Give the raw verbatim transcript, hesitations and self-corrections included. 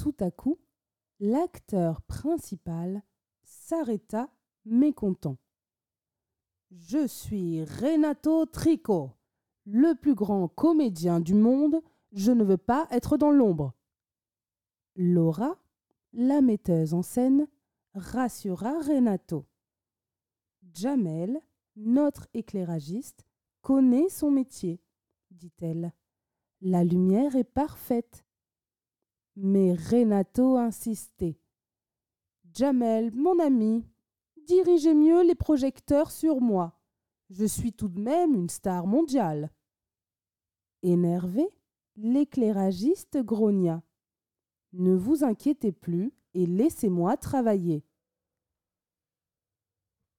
Tout à coup, l'acteur principal s'arrêta mécontent. « Je suis Renato Tricot, le plus grand comédien du monde. Je ne veux pas être dans l'ombre. » Laura, la metteuse en scène, rassura Renato. « Jamel, notre éclairagiste, connaît son métier, dit-elle. La lumière est parfaite. » Mais Renato insistait. « Jamel, mon ami, dirigez mieux les projecteurs sur moi. Je suis tout de même une star mondiale. » Énervé, l'éclairagiste grogna. « Ne vous inquiétez plus et laissez-moi travailler.